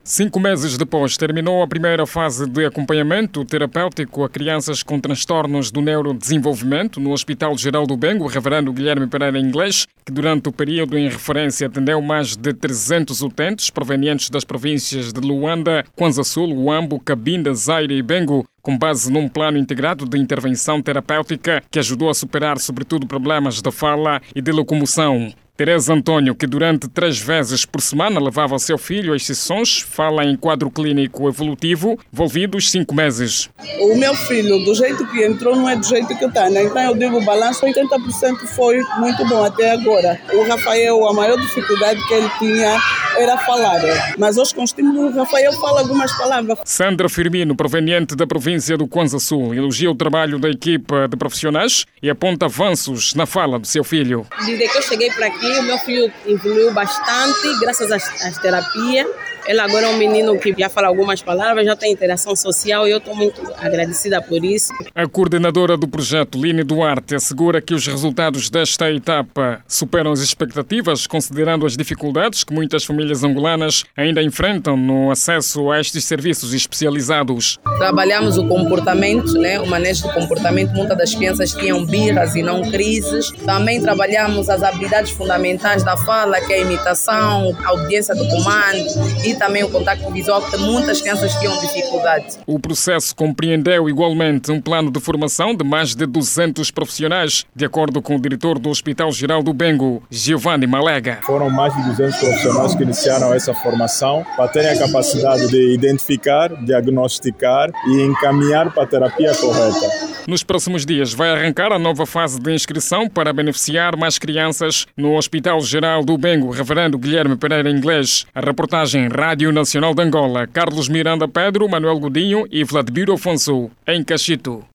5 meses depois, terminou a primeira fase de acompanhamento terapêutico a crianças com transtornos do neurodesenvolvimento no Hospital Geral do Bengo, o reverendo Guilherme Pereira Inglês, que durante o período em referência atendeu mais de 300 utentes provenientes das províncias de Luanda, Kwanza Sul, Huambo, Cabinda, Zaire e Bengo, com base num plano integrado de intervenção terapêutica que ajudou a superar sobretudo problemas da fala e de locomoção. Teresa Antônio, que durante 3 vezes por semana levava o seu filho às sessões, fala em quadro clínico evolutivo, envolvidos 5 meses. O meu filho, do jeito que entrou, não é do jeito que está, né? Então eu digo, o balanço 80% foi muito bom até agora. O Rafael, a maior dificuldade que ele tinha era falar, mas hoje com o estímulo, o Rafael fala algumas palavras. Sandra Firmino, proveniente da província do Kwanza Sul, elogia o trabalho da equipa de profissionais e aponta avanços na fala do seu filho. Desde que eu cheguei para aqui, o meu filho evoluiu bastante, graças às terapias. Ele agora é um menino que já fala algumas palavras, já tem interação social e eu estou muito agradecida por isso. A coordenadora do projeto, Line Duarte, assegura que os resultados desta etapa superam as expectativas, considerando as dificuldades que muitas famílias angolanas ainda enfrentam no acesso a estes serviços especializados. Trabalhamos o comportamento, o manejo do comportamento. Muitas das crianças tinham birras e não crises. Também trabalhamos as habilidades fundamentais da fala, que é a imitação, a audiência do comando e também o contacto visual, que muitas crianças tinham dificuldade. O processo compreendeu igualmente um plano de formação de mais de 200 profissionais, de acordo com o diretor do Hospital Geral do Bengo, Giovanni Malega. Foram mais de 200 profissionais que iniciaram essa formação para terem a capacidade de identificar, diagnosticar e encaminhar para a terapia correta. Nos próximos dias vai arrancar a nova fase de inscrição para beneficiar mais crianças no Hospital Geral do Bengo, reverendo Guilherme Pereira Inglês. A reportagem Rádio Nacional de Angola, Carlos Miranda Pedro, Manuel Godinho e Vladimir Afonso, em Cachito.